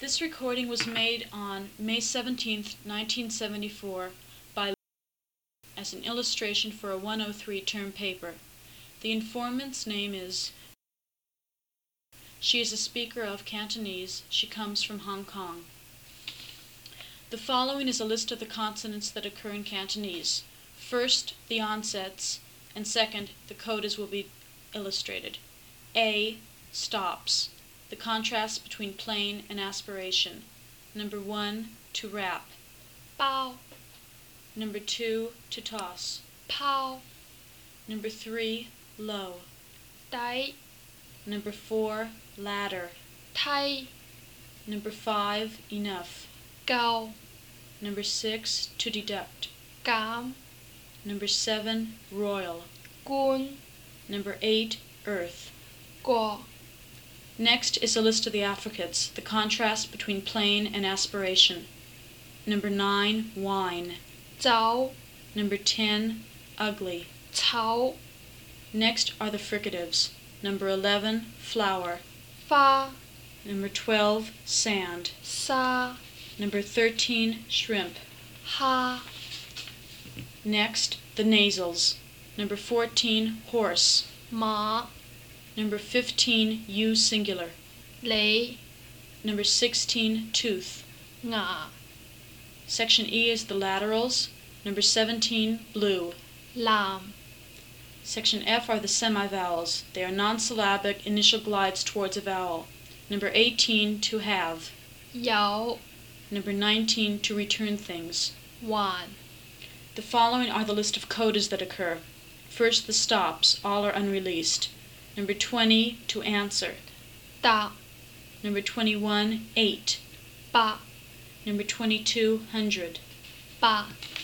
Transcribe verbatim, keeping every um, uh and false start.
This recording was made on May seventeenth, nineteen seventy-four by as an illustration for a one oh three term paper. The informant's name is. She is a speaker of Cantonese. She comes from Hong Kong. The following is a list of the consonants that occur in Cantonese. First, the onsets, and second, the codas will be illustrated. A, stops. The contrast between plain and aspiration. Number one, to rap. 包 Number two, to toss. 抛 Number three, low. 底 Number four, ladder. 梯 Number five, enough. 夠 Number six, to deduct. 減 Number seven, royal. 官 Number eight, earth. 過 Next is a list of the affricates, the contrast between plain and aspiration. Number nine, wine. 酒 Number ten, ugly. 醜 Next are the fricatives. Number eleven, flower. 花 Number twelve, sand. 沙 Number thirteen, shrimp. 蝦 Next, the nasals. Number fourteen, horse. 馬 Number fifteen, U singular. 你 Number sixteen, tooth. 牙 Section E is the laterals. Number seventeen, blue. 藍 Section F are the semivowels. They are non-syllabic initial glides towards a vowel. Number eighteen, to have. 有 Number nineteen, to return things. 還 The following are the list of codas that occur. First, the stops. All are unreleased. Number twenty, to answer. 答 Number twenty-one, eight. 百 Number twenty-two, hundred. 百